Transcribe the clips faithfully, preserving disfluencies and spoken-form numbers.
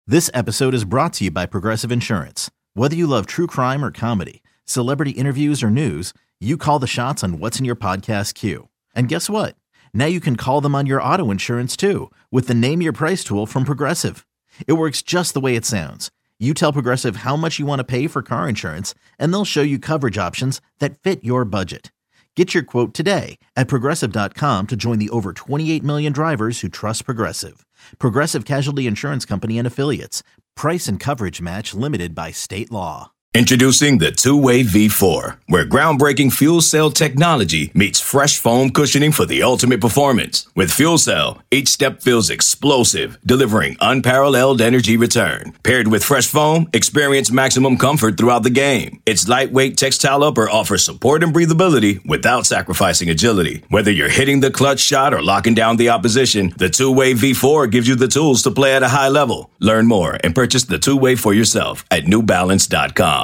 This episode is brought to you by Progressive Insurance. Whether you love true crime or comedy, celebrity interviews or news, you call the shots on what's in your podcast queue. And guess what? Now you can call them on your auto insurance too with the Name Your Price tool from Progressive. It works just the way it sounds. You tell Progressive how much you want to pay for car insurance, and they'll show you coverage options that fit your budget. Get your quote today at Progressive dot com to join the over twenty-eight million drivers who trust Progressive. Progressive Casualty Insurance Company and Affiliates. Price and coverage match limited by state law. Introducing the Two-Way V four, where groundbreaking fuel cell technology meets fresh foam cushioning for the ultimate performance. With fuel cell, each step feels explosive, delivering unparalleled energy return. Paired with fresh foam, experience maximum comfort throughout the game. Its lightweight textile upper offers support and breathability without sacrificing agility. Whether you're hitting the clutch shot or locking down the opposition, the Two-Way V four gives you the tools to play at a high level. Learn more and purchase the Two-Way for yourself at New Balance dot com.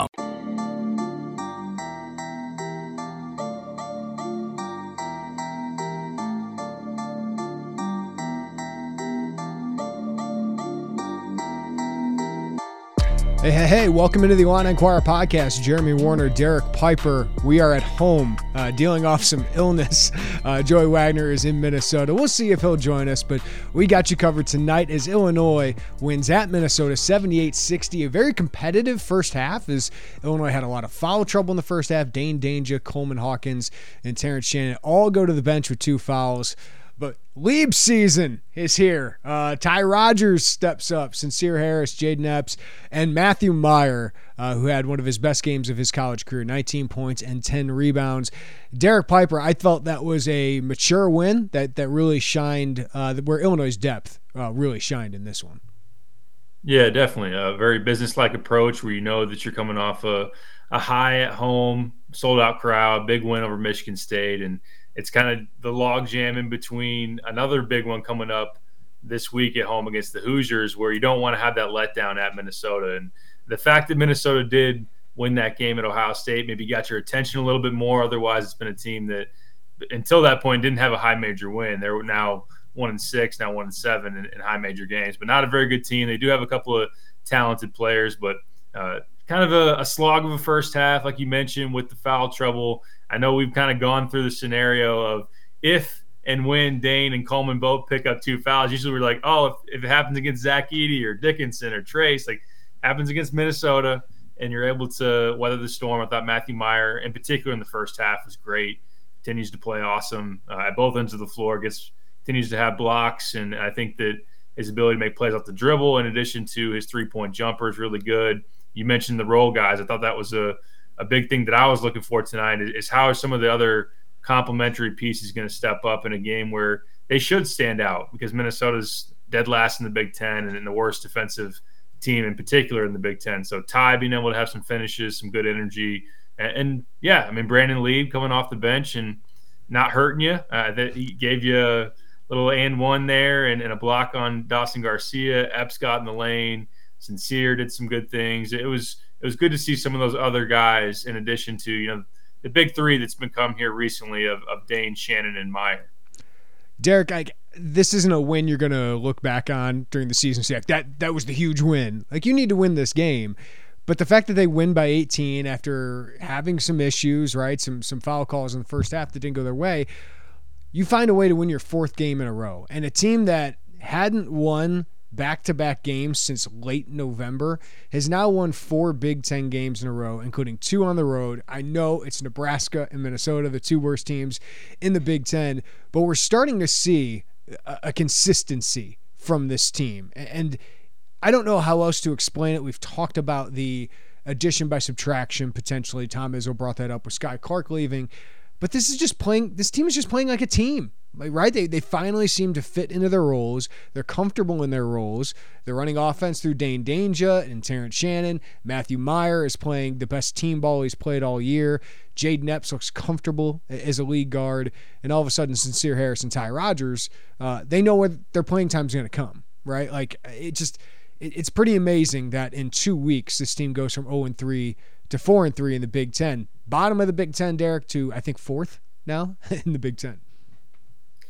Hey, hey, hey, welcome into the Illini Inquirer podcast. Jeremy Warner, Derek Piper. We are at home uh, dealing off some illness. Uh, Joey Wagner is in Minnesota. We'll see if he'll join us, but we got you covered tonight as Illinois wins at Minnesota seventy-eight sixty. A very competitive first half as Illinois had a lot of foul trouble in the first half. Dane Danger, Coleman Hawkins, and Terrence Shannon all go to the bench with two fouls. But Lieb season is here. Uh, Ty Rodgers steps up. Sincere Harris, Jaden Epps, and Matthew Meyer, uh, who had one of his best games of his college career, nineteen points and ten rebounds. Derek Piper, I felt that was a mature win that, that really shined, uh, where Illinois' depth uh, really shined in this one. Yeah, definitely. A very business-like approach where you know that you're coming off a, a high at home, sold-out crowd, big win over Michigan State, and it's kind of the logjam in between another big one coming up this week at home against the Hoosiers, where you don't want to have that letdown at Minnesota. And the fact that Minnesota did win that game at Ohio State maybe got your attention a little bit more. Otherwise, it's been a team that until that point didn't have a high major win. They're now one and six, now one and seven in, in high major games, but not a very good team. They do have a couple of talented players, but uh, kind of a, a slog of a first half, like you mentioned, with the foul trouble. I know we've kind of gone through the scenario of if and when Dane and Coleman both pick up two fouls. Usually we're like, oh, if, if it happens against Zach Edey or Dickinson or Trace, like happens against Minnesota, and you're able to weather the storm. I thought Matthew Meyer, in particular in the first half, was great. Continues to play awesome uh, at both ends of the floor. Gets continues to have blocks, and I think that his ability to make plays off the dribble, in addition to his three-point jumper, is really good. You mentioned the role guys. I thought that was a A big thing that I was looking for tonight is, is how are some of the other complementary pieces going to step up in a game where they should stand out, because Minnesota's dead last in the Big Ten and in the worst defensive team in particular in the Big Ten. So Ty being able to have some finishes, some good energy, and, and yeah, I mean Brandon Lieb coming off the bench and not hurting you. Uh, that he gave you a little and one there and, and a block on Dawson Garcia. Epps got in the lane. Sincere did some good things. It was. It was good to see some of those other guys in addition to, you know, the big three that's become here recently of, of Dane, Shannon, and Meyer. Derek, I, this isn't a win you're going to look back on during the season. So like, that that was the huge win. Like, you need to win this game. But the fact that they win by eighteen after having some issues, right, some some foul calls in the first half that didn't go their way, you find a way to win your fourth game in a row. And a team that hadn't won back-to-back games since late November has now won four Big Ten games in a row, including two on the road. I know it's Nebraska and Minnesota, the two worst teams in the Big Ten, but we're starting to see a, a consistency from this team. And I don't know how else to explain it. We've talked about the addition by subtraction, potentially. Tom Izzo brought that up with Sky Clark leaving. But this is just playing, this team is just playing like a team. Like, right? They they finally seem to fit into their roles. They're comfortable in their roles. They're running offense through Dane Danger and Terrence Shannon. Matthew Meyer is playing the best team ball he's played all year. Jaden Epps looks comfortable as a lead guard. And all of a sudden, Sincere Harris and Ty Rodgers, uh, they know where their playing time is going to come, right? Like, it just, it, it's pretty amazing that in two weeks, this team goes from oh and three to four and three in the Big Ten. Bottom of the Big Ten, Derek, to I think fourth now in the Big Ten.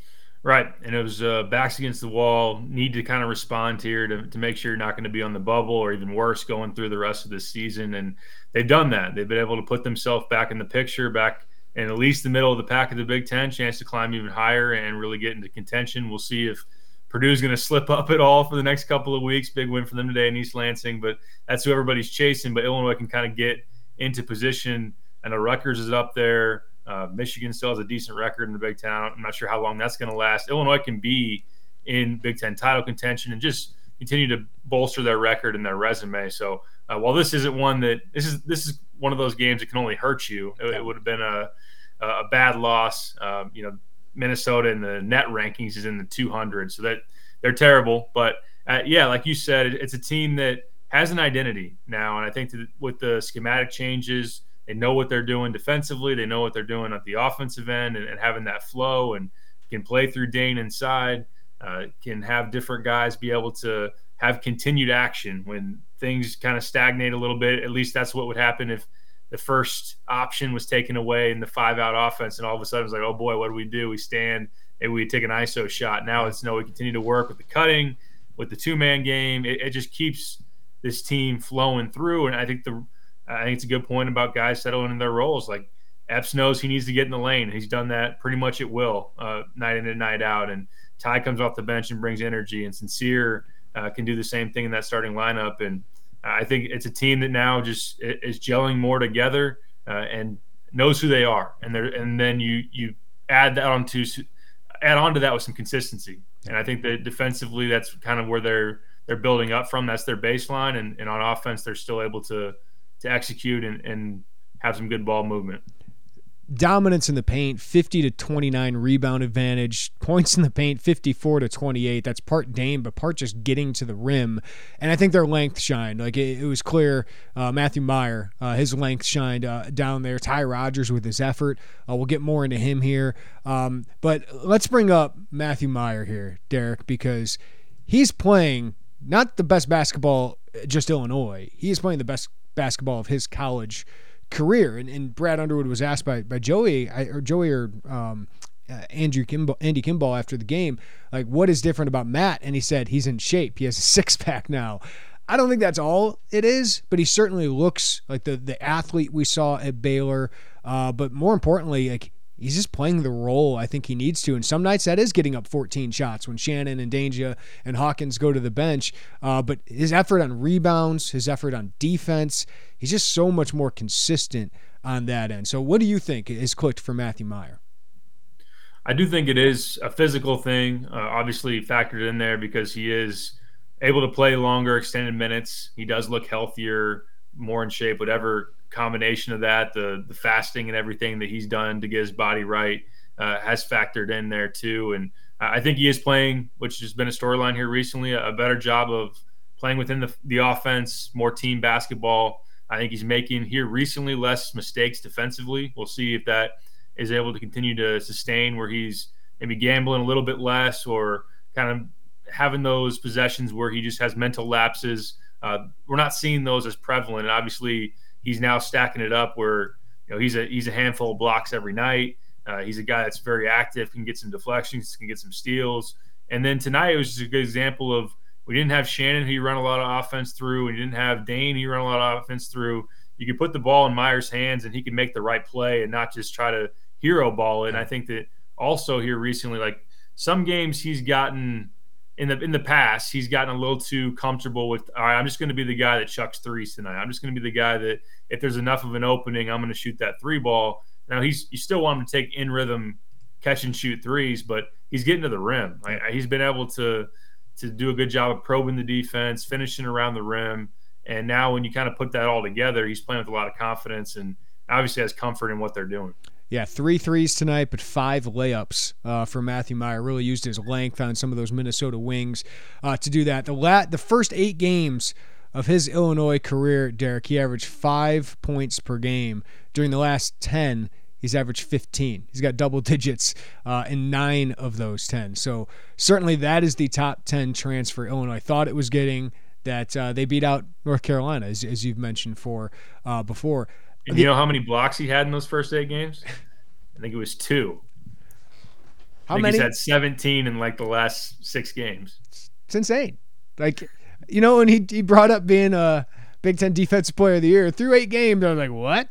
Right. And it was uh, backs against the wall, need to kind of respond here to, to make sure you're not going to be on the bubble or even worse going through the rest of the season. And they've done that. They've been able to put themselves back in the picture, back in at least the middle of the pack of the Big Ten, chance to climb even higher and really get into contention. We'll see if Purdue's going to slip up at all for the next couple of weeks. Big win for them today in East Lansing, but that's who everybody's chasing. But Illinois can kind of get into position. I know Rutgers is up there. Uh, Michigan still has a decent record in the Big Ten. I'm not sure how long that's going to last. Illinois can be in Big Ten title contention and just continue to bolster their record and their resume. So uh, while this isn't one that this is this is one of those games that can only hurt you. It, it would have been a a bad loss. Um, you know, Minnesota in the net rankings is in the two hundred, so that they're terrible. But uh, yeah, like you said, it, it's a team that has an identity now, and I think that with the schematic changes. They know what they're doing defensively. They know what they're doing at the offensive end and, and having that flow and can play through Dane inside, uh, can have different guys be able to have continued action when things kind of stagnate a little bit. At least that's what would happen if the first option was taken away in the five-out offense and all of a sudden it's like, oh, boy, what do we do? We stand and we take an I S O shot. Now it's no, we continue to work with the cutting, with the two-man game. It, it just keeps this team flowing through, and I think the – I think it's a good point about guys settling in their roles. Like Epps knows he needs to get in the lane. He's done that pretty much at will, uh, night in and night out. And Ty comes off the bench and brings energy. And Sincere uh, can do the same thing in that starting lineup. And I think it's a team that now just is gelling more together uh, and knows who they are. And they're, and then you you add that on to add on to that with some consistency. And I think that defensively, that's kind of where they're they're building up from. That's their baseline. And, and on offense, they're still able to to execute and, and have some good ball movement. Dominance in the paint, fifty to twenty-nine rebound advantage, points in the paint, fifty-four to twenty-eight. That's part Dame, but part just getting to the rim. And I think their length shined. Like it, it was clear, uh, Matthew Meyer, uh, his length shined uh, down there. Ty Rodgers with his effort. Uh, we'll get more into him here. Um, but let's bring up Matthew Meyer here, Derek, because he's playing not the best basketball, just Illinois. He is playing the best basketball of his college career. And, and Brad Underwood was asked by, by Joey or Joey or um, uh, Andrew Kimball, Andy Kimball after the game, like, what is different about Matt? And he said, he's in shape. He has a six pack now. I don't think that's all it is, but he certainly looks like the, the athlete we saw at Baylor. Uh, but more importantly, like, he's just playing the role I think he needs to. And some nights that is getting up fourteen shots when Shannon and Danger and Hawkins go to the bench. Uh, but his effort on rebounds, his effort on defense, he's just so much more consistent on that end. So what do you think is clicked for Matthew Meyer? I do think it is a physical thing, uh, obviously factored in there because he is able to play longer, extended minutes. He does look healthier, more in shape, whatever combination of that, the the fasting and everything that he's done to get his body right uh, has factored in there too. And I think he is playing, which has been a storyline here recently, a better job of playing within the, the offense, more team basketball. I think he's making here recently less mistakes defensively. We'll see if that is able to continue to sustain where he's maybe gambling a little bit less or kind of having those possessions where he just has mental lapses. Uh, we're not seeing those as prevalent. And obviously, he's now stacking it up where, you know, he's a he's a handful of blocks every night. Uh, he's a guy that's very active, can get some deflections, can get some steals. And then tonight it was just a good example of we didn't have Shannon who you run a lot of offense through, and you didn't have Dane who you run a lot of offense through. You could put the ball in Meyer's hands and he can make the right play and not just try to hero ball it. And I think that also here recently, like some games he's gotten in the in the past, he's gotten a little too comfortable with, all right, I'm just going to be the guy that chucks threes tonight. I'm just going to be the guy that if there's enough of an opening, I'm going to shoot that three ball. Now, he's you still want him to take in-rhythm catch-and-shoot threes, but he's getting to the rim. Like, he's been able to to do a good job of probing the defense, finishing around the rim. And now when you kind of put that all together, he's playing with a lot of confidence and obviously has comfort in what they're doing. Yeah, three threes tonight, but five layups uh, for Matthew Meyer. Really used his length on some of those Minnesota wings uh, to do that. The la- the first eight games of his Illinois career, Derek, he averaged five points per game. During the last ten, he's averaged fifteen. He's got double digits uh, in nine of those ten. So certainly that is the top ten transfer Illinois thought it was getting, that uh, they beat out North Carolina, as, as you've mentioned for uh, before. And you know how many blocks he had in those first eight games? I think it was two. How I think many? He's had seventeen in like the last six games. It's insane. Like, you know, when he he brought up being a Big Ten Defensive Player of the Year through eight games, I was like, what?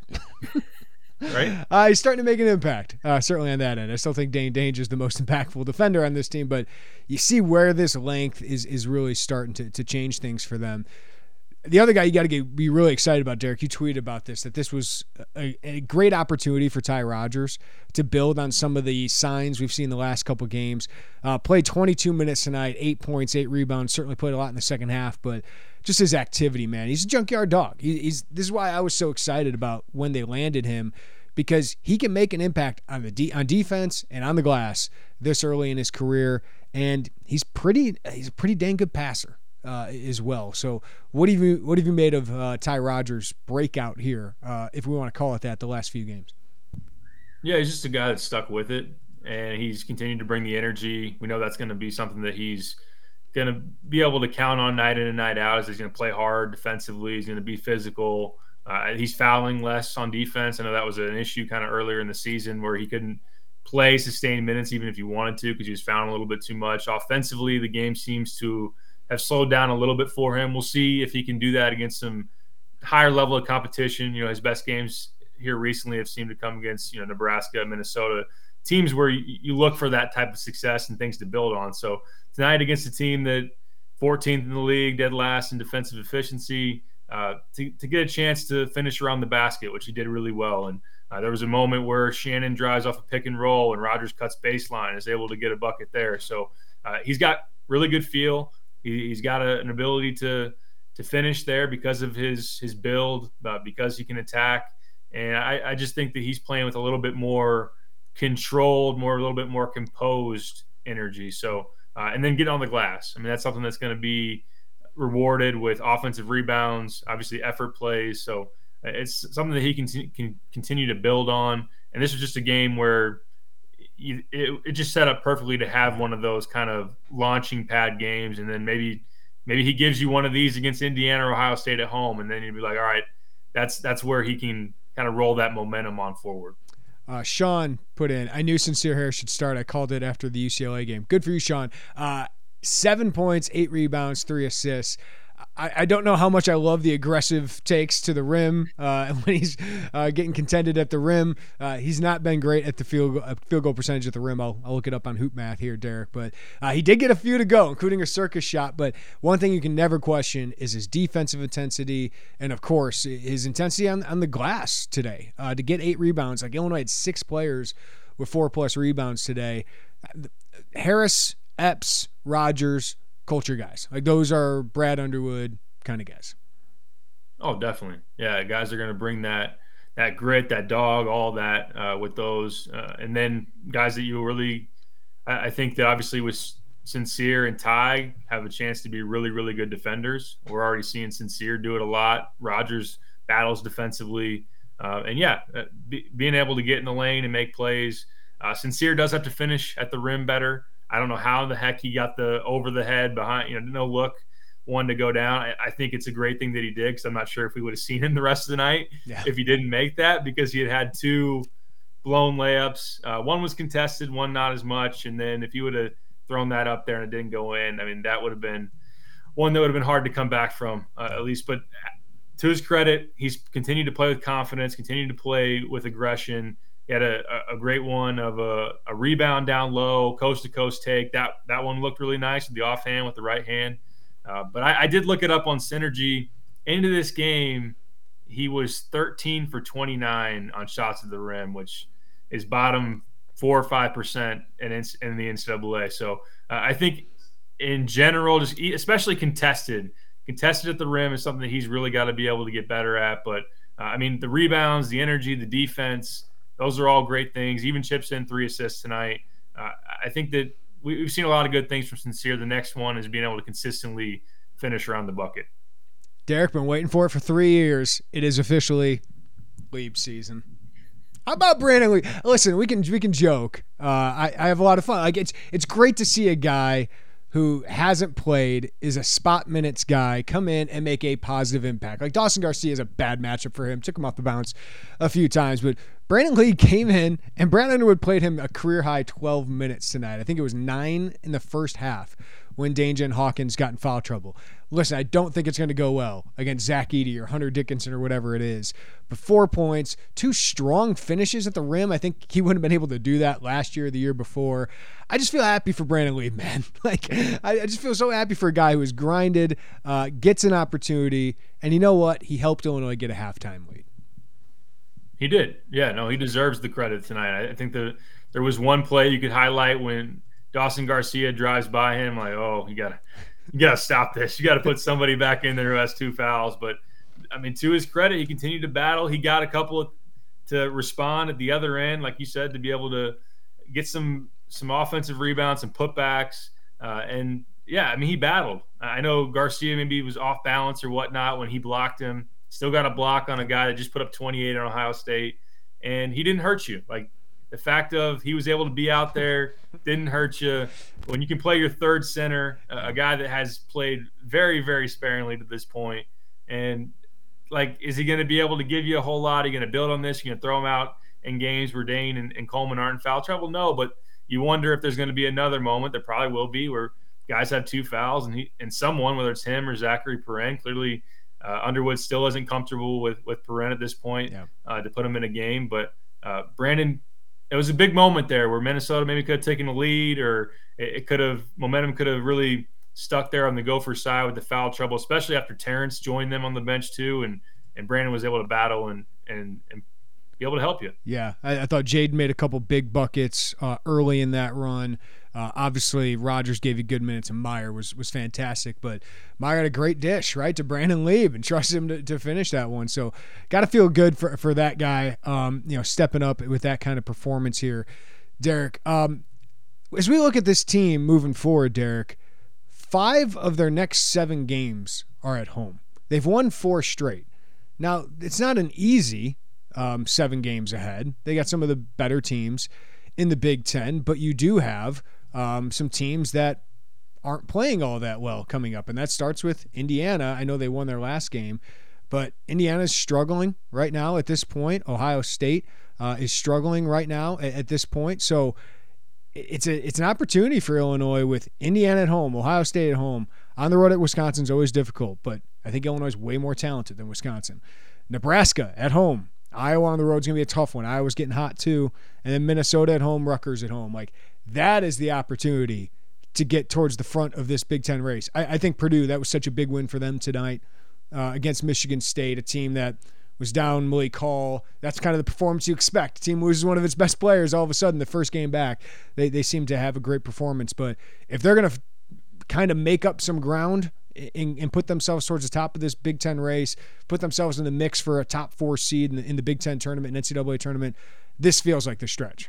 Right? Uh, he's starting to make an impact, uh, certainly on that end. I still think Dane Dange is the most impactful defender on this team, but you see where this length is is really starting to, to change things for them. The other guy you got to be really excited about, Derek, you tweeted about this, that this was a, a great opportunity for Ty Rodgers to build on some of the signs we've seen the last couple games. Uh, played twenty-two minutes tonight, eight points, eight rebounds, certainly played a lot in the second half, but just his activity, man. He's a junkyard dog. He, he's This is why I was so excited about when they landed him, because he can make an impact on the de- on defense and on the glass this early in his career, and he's pretty he's a pretty dang good passer. Uh, as well. So what have you what have you made of uh, Ty Rodgers' breakout here, uh, if we want to call it that, the last few games? Yeah, he's just a guy that's stuck with it, and he's continued to bring the energy. We know that's going to be something that he's going to be able to count on night in and night out. As he's going to play hard defensively. He's going to be physical. Uh, he's fouling less on defense. I know that was an issue kind of earlier in the season where he couldn't play sustained minutes even if he wanted to because he was fouling a little bit too much. Offensively, the game seems to have slowed down a little bit for him. We'll see if he can do that against some higher level of competition. You know, his best games here recently have seemed to come against, you know, Nebraska, Minnesota, teams where you, you look for that type of success and things to build on. So tonight against a team that fourteenth in the league, dead last in defensive efficiency, uh, to, to get a chance to finish around the basket, which he did really well. And uh, there was a moment where Shannon drives off a pick and roll and Rodgers cuts baseline and is able to get a bucket there. So uh, he's got really good feel. He's got a, an ability to to finish there because of his his build, uh, because he can attack. And I, I just think that he's playing with a little bit more controlled, more a little bit more composed energy. So, uh, and then get on the glass. I mean, that's something that's going to be rewarded with offensive rebounds, obviously effort plays. So it's something that he can, can continue to build on. And this is just a game where You, it, it just set up perfectly to have one of those kind of launching pad games, and then maybe maybe he gives you one of these against Indiana or Ohio State at home, and then you'd be like, all right, that's that's where he can kind of roll that momentum on forward. Uh, Sean put in, I knew Sincere Harris should start. I called it after the U C L A game. Good for you, Sean. Uh, seven points, eight rebounds, three assists. I, I don't know how much I love the aggressive takes to the rim uh, when he's uh, getting contended at the rim. Uh, he's not been great at the field goal, uh, field goal percentage at the rim. I'll, I'll look it up on Hoop Math here, Derek. But uh, he did get a few to go, including a circus shot. But one thing you can never question is his defensive intensity and, of course, his intensity on, on the glass today. Uh, to get eight rebounds, like Illinois had six players with four-plus rebounds today. Harris, Epps, Rodgers, culture guys. Like those are Brad Underwood kind of guys. Oh, definitely. Yeah, guys are going to bring that that grit, that dog, all that uh, with those. Uh, and then guys that you really, I, I think that obviously with Sincere and Ty have a chance to be really, really good defenders. We're already seeing Sincere do it a lot. Rodgers battles defensively. Uh, and, yeah, uh, be, being able to get in the lane and make plays. Uh, Sincere does have to finish at the rim better. I don't know how the heck he got the over the head behind, you know, no look one to go down. I, I think it's a great thing that he did because I'm not sure if we would have seen him the rest of the night yeah. if he didn't make that because he had had two blown layups. Uh, one was contested, one not as much. And then if he would have thrown that up there and it didn't go in, I mean, that would have been one that would have been hard to come back from uh, at least. But to his credit, he's continued to play with confidence, continued to play with aggression. He had a, a great one of a, a rebound down low, coast-to-coast take. That that one looked really nice with the offhand with the right hand. Uh, but I, I did look it up on Synergy. Into this game, he was thirteen for twenty-nine on shots at the rim, which is bottom four or five percent in, in the N C double A. So uh, I think in general, just especially contested, contested at the rim is something that he's really got to be able to get better at. But, uh, I mean, the rebounds, the energy, the defense – those are all great things. Even chips in three assists tonight. Uh, I think that we, we've seen a lot of good things from Sincere. The next one is being able to consistently finish around the bucket. Derek, been waiting for it for three years. It is officially Lieb season. How about Brandon Lieb? Listen, we can we can joke. Uh, I, I have a lot of fun. Like it's it's great to see a guy who hasn't played, is a spot minutes guy, come in and make a positive impact. Like Dawson Garcia is a bad matchup for him. Took him off the bounce a few times, but Brandon Lee came in and Brad Underwood played him a career high twelve minutes tonight. I think it was nine in the first half when Danger and Hawkins got in foul trouble. Listen, I don't think it's going to go well against Zach Edey or Hunter Dickinson or whatever it is. But four points, two strong finishes at the rim. I think he wouldn't have been able to do that last year or the year before. I just feel happy for Brandon Lee, man. Like, I, I just feel so happy for a guy who has grinded, uh, gets an opportunity, and you know what? He helped Illinois get a halftime lead. He did. Yeah, no, he deserves the credit tonight. I think the, there was one play you could highlight when Dawson Garcia drives by him, like, oh, you gotta, you gotta stop this. You gotta put somebody back in there who has two fouls. But I mean, to his credit, he continued to battle. He got a couple of, to respond at the other end, like you said, to be able to get some some offensive rebounds, some putbacks, uh, and yeah, I mean, he battled. I know Garcia maybe was off balance or whatnot when he blocked him. Still got a block on a guy that just put up twenty-eight on Ohio State, and he didn't hurt you. Like, the fact of he was able to be out there didn't hurt you. When you can play your third center, a guy that has played very, very sparingly to this point, and like, is he going to be able to give you a whole lot? Are you going to build on this? You're going to throw him out in games where Dane and, and Coleman aren't in foul trouble? No, but you wonder if there's going to be another moment. There probably will be, where guys have two fouls, and he and someone, whether it's him or Zachary Perrin, clearly uh, Underwood still isn't comfortable with with Perrin at this point yeah. uh, to put him in a game. But uh, Brandon. It was a big moment there where Minnesota maybe could have taken the lead, or it could have momentum could have really stuck there on the Gopher side with the foul trouble, especially after Terrence joined them on the bench too, and and Brandon was able to battle and and and be able to help you. Yeah, I, I thought Jaden made a couple big buckets uh, early in that run. Uh, obviously, Rogers gave you good minutes, and Meyer was was fantastic. But Meyer had a great dish, right, to Brandon Lee, and trusted him to, to finish that one. So, got to feel good for for that guy, um, you know, stepping up with that kind of performance here, Derek. Um, as we look at this team moving forward, Derek, five of their next seven games are at home. They've won four straight. Now, it's not an easy um, seven games ahead. They got some of the better teams in the Big Ten, but you do have um, some teams that aren't playing all that well coming up, and that starts with Indiana. I know they won their last game, but Indiana's struggling right now at this point. Ohio State uh, is struggling right now at, at this point. So it's a it's an opportunity for Illinois with Indiana at home, Ohio State at home. On the road at Wisconsin is always difficult, but I think Illinois is way more talented than Wisconsin. Nebraska at home. Iowa on the road is going to be a tough one. Iowa's getting hot too. And then Minnesota at home, Rutgers at home. Like, that is the opportunity to get towards the front of this Big Ten race. I, I think Purdue, that was such a big win for them tonight uh, against Michigan State, a team that was down Malik Hall. That's kind of the performance you expect. The team loses one of its best players all of a sudden the first game back. They, they seem to have a great performance. But if they're going to f- kind of make up some ground and, and put themselves towards the top of this Big Ten race, put themselves in the mix for a top four seed in the, in the Big Ten tournament and N C double A tournament, this feels like the stretch.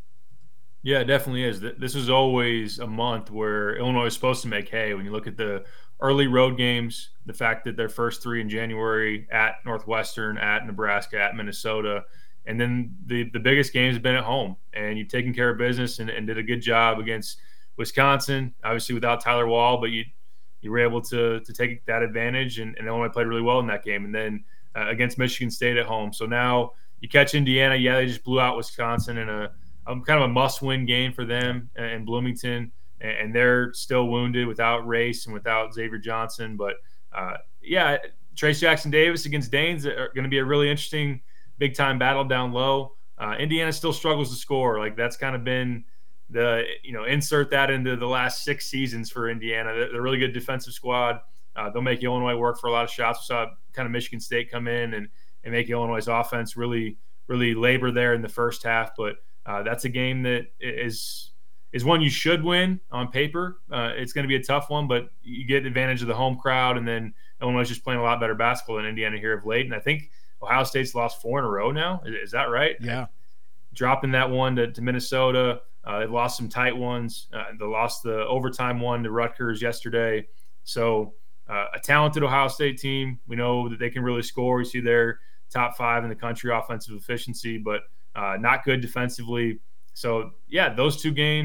Yeah, it definitely is. This was always a month where Illinois is supposed to make hay. When you look at the early road games, the fact that their first three in January at Northwestern, at Nebraska, at Minnesota, and then the, the biggest games have been at home. And you've taken care of business and, and did a good job against Wisconsin, obviously without Tyler Wall, but you you were able to to take that advantage, and, and Illinois played really well in that game. And then uh, against Michigan State at home. So now you catch Indiana. Yeah, they just blew out Wisconsin in a um, kind of a must-win game for them in Bloomington, and, and they're still wounded without Race and without Xavier Johnson. But, uh, yeah, Trace Jackson-Davis against Danes are going to be a really interesting big-time battle down low. Uh, Indiana still struggles to score. Like, that's kind of been the, you know, insert that into the last six seasons for Indiana. They're, they're a really good defensive squad. Uh, they'll make Illinois work for a lot of shots. We saw kind of Michigan State come in and, and make Illinois' offense really, really labor there in the first half. But uh, that's a game that is is one you should win on paper. Uh, it's going to be a tough one, but you get advantage of the home crowd, and then Illinois is just playing a lot better basketball than Indiana here of late. And I think Ohio State's lost four in a row now. Is, is that right? Yeah. Dropping that one to, to Minnesota. Uh, they've lost some tight ones. Uh, they lost the overtime one to Rutgers yesterday. So uh, a talented Ohio State team. We know that they can really score. We see their top five in the country offensive efficiency, but uh, not good defensively. So, yeah, those two games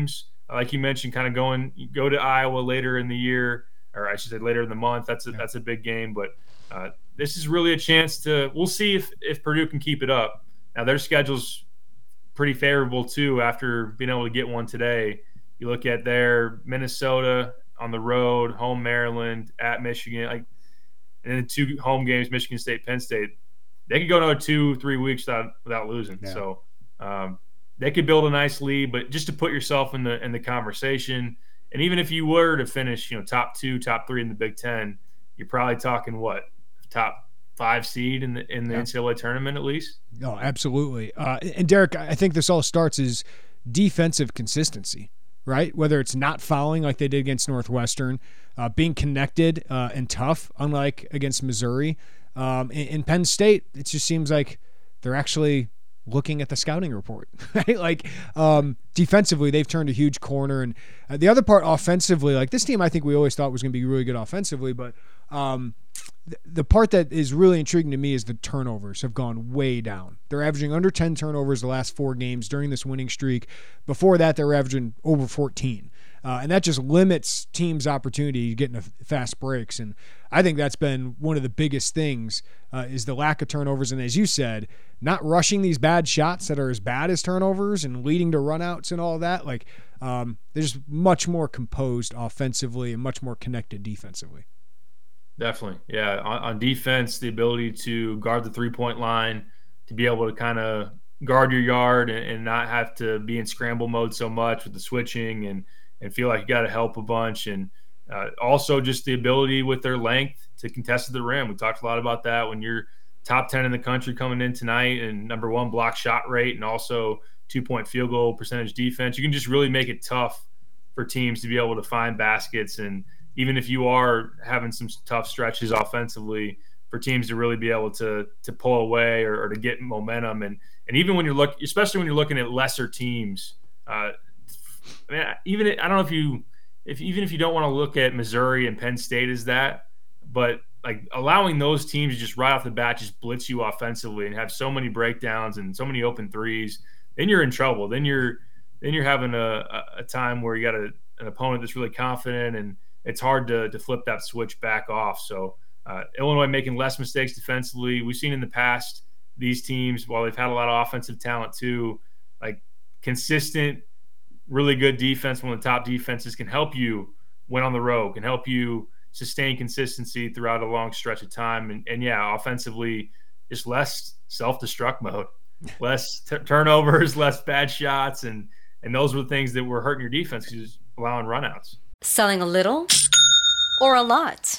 like you mentioned, kind of going go to Iowa later in the year, or I should say later in the month. That's a, yeah. that's a big game, but uh, this is really a chance to. We'll see if if Purdue can keep it up. Now their schedule's pretty favorable too. After being able to get one today, you look at their Minnesota on the road, home Maryland, at Michigan, like, and then two home games, Michigan State, Penn State. They could go another two, three weeks without without losing. Yeah. So um, they could build a nice lead, but just to put yourself in the in the conversation, and even if you were to finish, you know, top two, top three in the Big Ten, you're probably talking what, top five seed in the in the yeah. N C double A tournament at least. No, absolutely. Uh, and Derek, I think this all starts is defensive consistency, right? Whether it's not fouling like they did against Northwestern, uh, being connected uh, and tough, unlike against Missouri. Um, in, in Penn State, it just seems like they're actually looking at the scouting report, right? Like um, defensively, they've turned a huge corner. And uh, the other part offensively, like this team, I think we always thought was going to be really good offensively, but um, th- the part that is really intriguing to me is the turnovers have gone way down. They're averaging under ten turnovers the last four games during this winning streak. Before that, they were averaging over fourteen. Uh, and that just limits teams' opportunity getting fast breaks. And I think that's been one of the biggest things uh, is the lack of turnovers. And as you said, not rushing these bad shots that are as bad as turnovers and leading to runouts and all that. Like um, they're just much more composed offensively and much more connected defensively. Definitely. Yeah. On, on defense, the ability to guard the three-point line, to be able to kind of guard your yard and, and not have to be in scramble mode so much with the switching and, and feel like you got to help a bunch. And uh, also just the ability with their length to contest at the rim. We talked a lot about that when you're top ten in the country coming in tonight and number one block shot rate and also two-point field goal percentage defense. You can just really make it tough for teams to be able to find baskets. And even if you are having some tough stretches offensively, for teams to really be able to to pull away or, or to get momentum. And and even when you're look, especially when you're looking at lesser teams, uh, I mean, even I don't know if you, if even if you don't want to look at Missouri and Penn State as that, but like allowing those teams to just right off the bat just blitz you offensively and have so many breakdowns and so many open threes, then you're in trouble. Then you're then you're having a, a time where you got a, an opponent that's really confident, and it's hard to to flip that switch back off. So uh, Illinois making less mistakes defensively. We've seen in the past these teams, while they've had a lot of offensive talent too, like consistent, really good defense, one of the top defenses, can help you win on the road, can help you sustain consistency throughout a long stretch of time. And, and yeah, offensively, just less self-destruct mode, less t- turnovers, less bad shots. And, and those were the things that were hurting your defense because you're allowing runouts. Selling a little or a lot?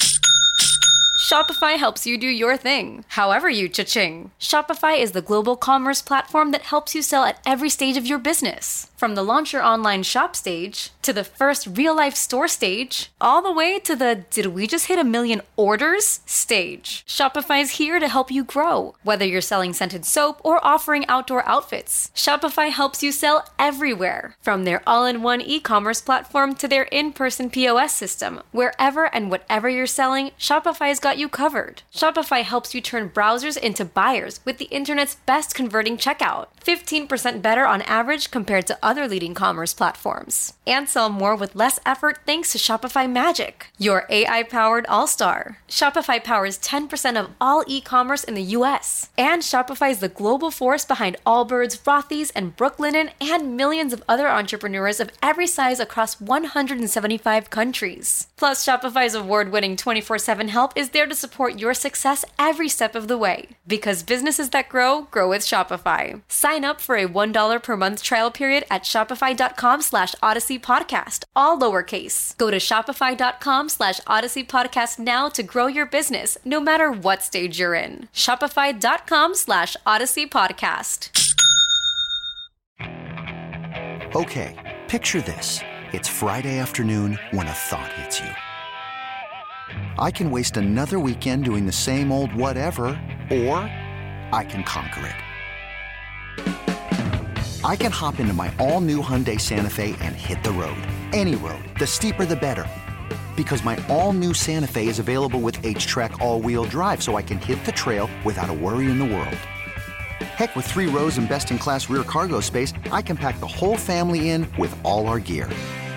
Shopify helps you do your thing, however you cha-ching. Shopify is the global commerce platform that helps you sell at every stage of your business. From the launch your online shop stage, to the first real-life store stage, all the way to the did we just hit a million orders stage. Shopify is here to help you grow. Whether you're selling scented soap or offering outdoor outfits, Shopify helps you sell everywhere. From their all-in-one e-commerce platform to their in-person P O S system, wherever and whatever you're selling, Shopify's got you covered. Shopify helps you turn browsers into buyers with the internet's best converting checkout. fifteen percent better on average compared to other leading commerce platforms. And sell more with less effort thanks to Shopify Magic, your A I-powered all-star. Shopify powers ten percent of all e-commerce in the U S. And Shopify is the global force behind Allbirds, Rothy's, and Brooklinen, and millions of other entrepreneurs of every size across one hundred seventy-five countries. Plus, Shopify's award-winning twenty-four seven help is there to support your success every step of the way. Because businesses that grow, grow with Shopify. Sign up for a one dollar per month trial period at shopify.com slash Odyssey Podcast, all lowercase. Go to shopify.com slash Odyssey Podcast now to grow your business, no matter what stage you're in. Shopify.com slash Odyssey Podcast. Okay, picture this. It's Friday afternoon when a thought hits you. I can waste another weekend doing the same old whatever, or I can conquer it. I can hop into my all-new Hyundai Santa Fe and hit the road. Any road. The steeper, the better. Because my all-new Santa Fe is available with H-Track all-wheel drive, so I can hit the trail without a worry in the world. Heck, with three rows and best-in-class rear cargo space, I can pack the whole family in with all our gear.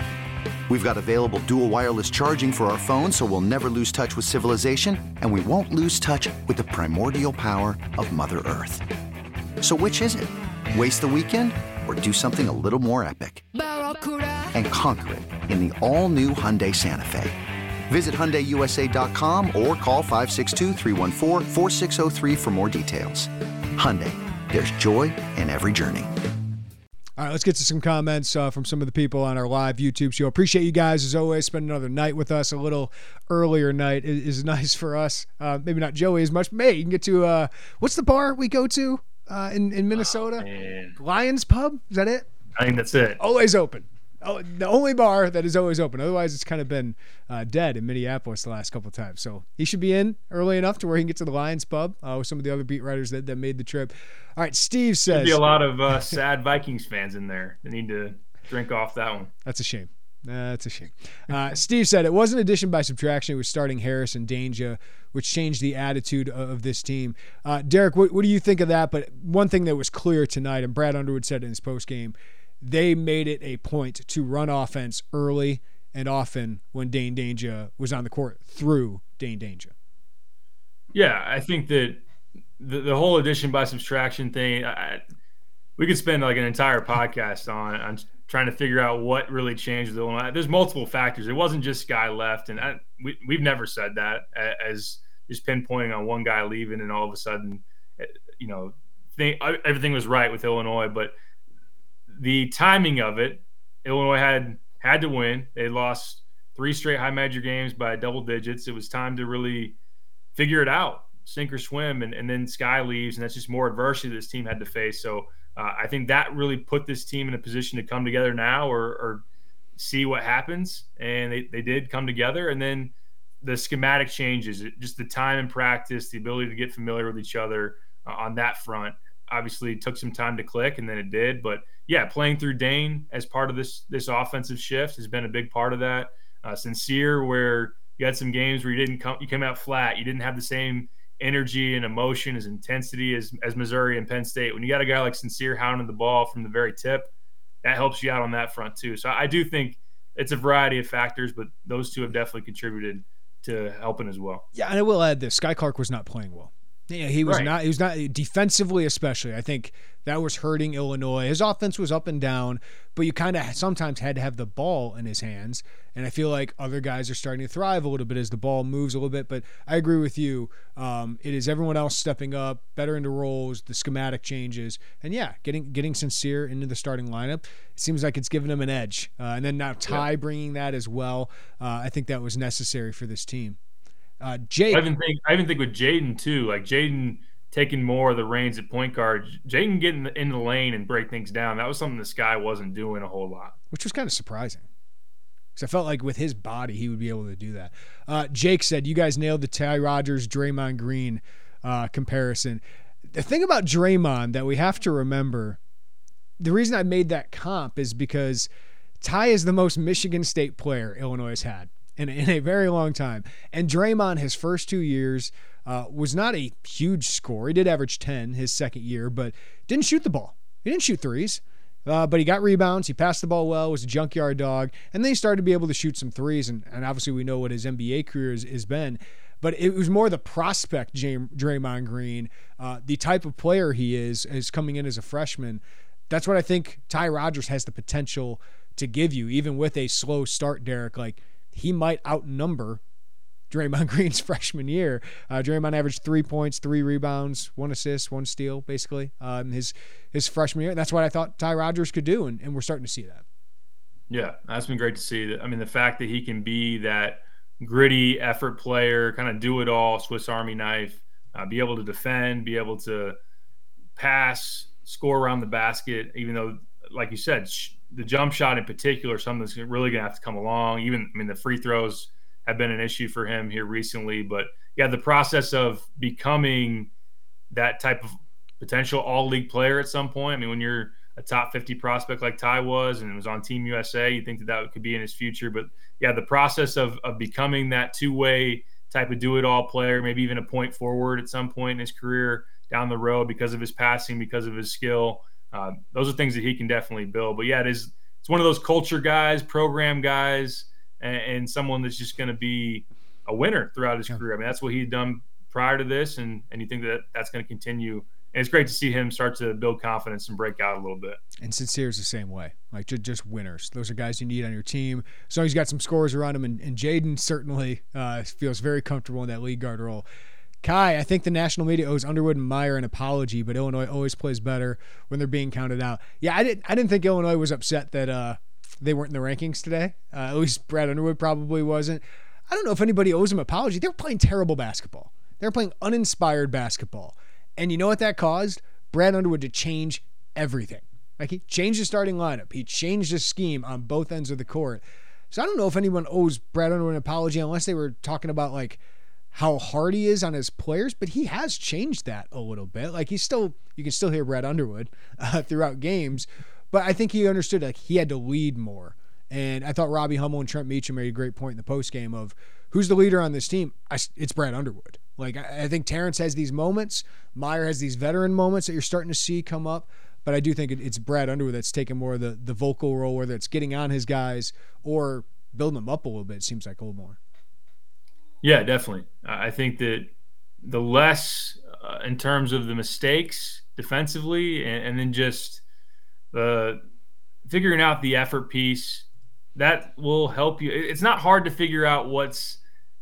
We've got available dual wireless charging for our phones, so we'll never lose touch with civilization, and we won't lose touch with the primordial power of Mother Earth. So which is it? Waste the weekend or do something a little more epic and conquer it in the all-new Hyundai Santa Fe. Visit Hyundai U S A dot com or call five six two, three one four, four six zero three for more details. Hyundai, there's joy in every journey. All right, let's get to some comments uh, from some of the people on our live YouTube show. Appreciate you guys, as always, spending another night with us. A little earlier night is, is nice for us. Uh, maybe not Joey as much. But hey, you can get to, uh, what's the bar we go to uh, in, in Minnesota? Oh, Lions Pub? Is that it? I think that's it. Always open. Oh, the only bar that is always open. Otherwise, it's kind of been uh, dead in Minneapolis the last couple of times. So he should be in early enough to where he can get to the Lions Pub uh, with some of the other beat writers that, that made the trip. All right, Steve says. There'll be a lot of uh, sad Vikings fans in there. They need to drink off that one. That's a shame. That's a shame. Uh, Steve said it wasn't addition by subtraction. It was starting Harris and Danger, which changed the attitude of, of this team. Uh, Derek, what, what do you think of that? But one thing that was clear tonight, and Brad Underwood said in his postgame, they made it a point to run offense early and often when Dane Danger was on the court through Dane Danger. Yeah, I think that the, the whole addition by subtraction thing, I, we could spend like an entire podcast on, on trying to figure out what really changed with Illinois. There's multiple factors. It wasn't just Sky left, and I, we, we've never said that as just pinpointing on one guy leaving and all of a sudden, you know, think, everything was right with Illinois, but the timing of it, Illinois had had to win. They lost three straight high major games by double digits. It was time to really figure it out, sink or swim, and, and then Sky leaves, and that's just more adversity this team had to face. So uh, I think that really put this team in a position to come together now or, or see what happens, and they, they did come together. And then the schematic changes, just the time in practice, the ability to get familiar with each other uh, on that front. Obviously, it took some time to click, and then it did. But, yeah, playing through Dane as part of this this offensive shift has been a big part of that. Uh, Sincere, where you had some games where you didn't come, you came out flat. You didn't have the same energy and emotion, as intensity as, as Missouri and Penn State. When you got a guy like Sincere hounding the ball from the very tip, that helps you out on that front too. So I do think it's a variety of factors, but those two have definitely contributed to helping as well. Yeah, and I will add this: Sky Clark was not playing well. Yeah, he was right. not. He was not defensively, especially. I think that was hurting Illinois. His offense was up and down, but you kind of sometimes had to have the ball in his hands. And I feel like other guys are starting to thrive a little bit as the ball moves a little bit. But I agree with you. Um, it is everyone else stepping up, better into roles, the schematic changes, and yeah, getting getting Sincere into the starting lineup. It seems like it's given him an edge. Uh, and then now Ty yeah. bringing that as well. Uh, I think that was necessary for this team. Uh, Jake, I even think I even think with Jaden too, like Jaden taking more of the reins at point guard. Jaden getting in the lane and break things down. That was something the Sky wasn't doing a whole lot, which was kind of surprising because I felt like with his body he would be able to do that. Uh, Jake said, "You guys nailed the Ty Rodgers, Draymond Green uh, comparison." The thing about Draymond that we have to remember, the reason I made that comp is because Ty is the most Michigan State player Illinois has had in a, in a very long time. And Draymond, his first two years, uh, was not a huge scorer. He did average ten his second year, but didn't shoot the ball. He didn't shoot threes, uh, but he got rebounds. He passed the ball well, was a junkyard dog, and then he started to be able to shoot some threes, and, and obviously we know what his N B A career has, has been. But it was more the prospect, Draymond Green, uh, the type of player he is, is coming in as a freshman. That's what I think Ty Rodgers has the potential to give you, even with a slow start, Derek. Like, he might outnumber Draymond Green's freshman year. Uh, Draymond averaged three points, three rebounds, one assist, one steal, basically, um, his his freshman year. And that's what I thought Ty Rodgers could do, and, and we're starting to see that. Yeah, that's been great to see. I mean, the fact that he can be that gritty effort player, kind of do it all, Swiss Army knife, uh, be able to defend, be able to pass, score around the basket, even though, like you said, sh- the jump shot in particular, something that's really going to have to come along. Even, I mean, the free throws have been an issue for him here recently. But, yeah, the process of becoming that type of potential all-league player at some point. I mean, when you're a top fifty prospect like Ty was and was on Team U S A, you think that that could be in his future. But, yeah, the process of of becoming that two-way type of do-it-all player, maybe even a point forward at some point in his career down the road because of his passing, because of his skill, Uh, those are things that he can definitely build. But, yeah, it is it's one of those culture guys, program guys, and, and someone that's just going to be a winner throughout his yeah. career. I mean, that's what he'd done prior to this, and and you think that that's going to continue. And it's great to see him start to build confidence and break out a little bit. And Sincere's the same way. Like, just, just winners. Those are guys you need on your team. As long as you got some scores around him. And, and Jaden certainly uh, feels very comfortable in that lead guard role. Kai, I think the national media owes Underwood and Meyer an apology, but Illinois always plays better when they're being counted out. Yeah, I didn't I didn't think Illinois was upset that uh, they weren't in the rankings today. Uh, at least Brad Underwood probably wasn't. I don't know if anybody owes him an apology. They were playing terrible basketball. They were playing uninspired basketball. And you know what that caused? Brad Underwood to change everything. Like, he changed his starting lineup. He changed his scheme on both ends of the court. So I don't know if anyone owes Brad Underwood an apology unless they were talking about, like, how hard he is on his players, but he has changed that a little bit. Like, he's still, you can still hear Brad Underwood uh, throughout games, but I think he understood, like, he had to lead more. And I thought Robbie Hummel and Trent Meacham made a great point in the postgame of who's the leader on this team. I, it's Brad Underwood. Like, I think Terrence has these moments. Meyer has these veteran moments that you're starting to see come up. But I do think it's Brad Underwood that's taking more of the, the vocal role, whether it's getting on his guys or building them up a little bit, it seems like a little more. Yeah, definitely. I think that the less uh, in terms of the mistakes defensively and, and then just the figuring out the effort piece, that will help you. It's not hard to figure out what's